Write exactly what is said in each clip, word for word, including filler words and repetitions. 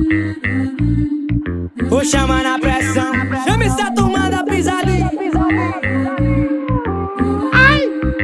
Vou chamar na pressão. Chama essa turma da pisadinha. Ai!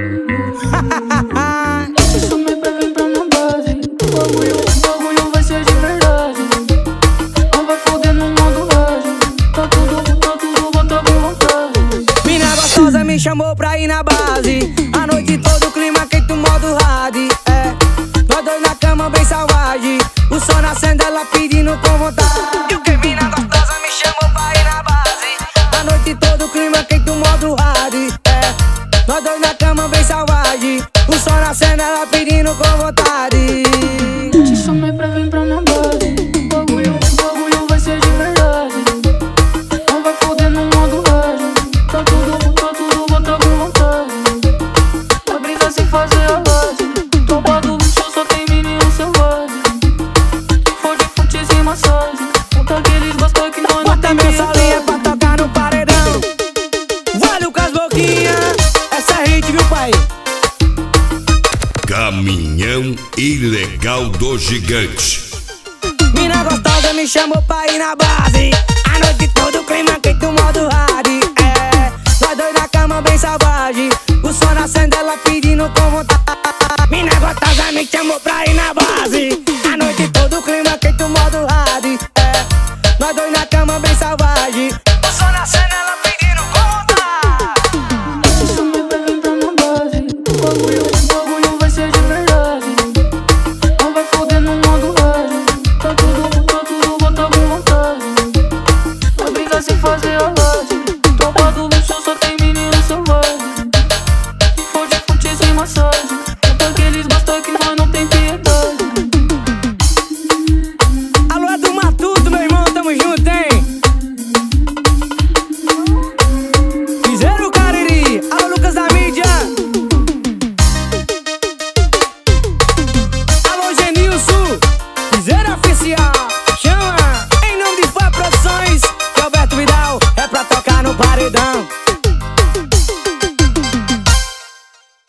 Chamei pra vir pra minha base. O bagulho, o bagulho vai ser de verdade. Não vai foder no modo rádio. Tá tudo, tá tudo, bota com vontade. Mina gostosa me chamou pra ir na base. A noite toda o clima quente, o modo hard. É, nós dois na cama bem selvagem. O sol nascendo, ela pedindo com vontade. E o que mina gostosa me chamou pra ir na base. A noite toda o clima quente, o modo hard. É, nós dois na cama bem selvagem. O sol nascendo, ela pedindo com vontade. Te chamei pra vir pra minha base. O bagulho, o bagulho vai ser de verdade. Não vai foder no modo rádio. Tá tudo, tá tudo, bota com vontade. A brisa se fazer a base. Topa do show só tem menino selvagem. For de futes e massagem. Conta que eles gostam que nós não Bota tem meu medo. salinha pra tocar no paredão. Vale com as boquinhas. Essa é hit, viu, pai? Caminhão ilegal do gigante. Mina gostosa me chamou pra ir na base. A noite toda o clima quente, o modo hard. É, nós dois na cama bem selvagem. O sol nascendo, ela pedindo com vontade. Mina gostosa me chamou pra ir na base. A noite toda o clima quente, o modo hard. É, nós dois na cama bem selvagem. O sol nascendo, ela pedindo com vontade. Te chamei pra vir pra minha base. O bagulho, o bagulho vai ser de verdade. Não vai foder no modo rádio. Tá tudo, tá tudo, bota com vontade. A brisa se fazer a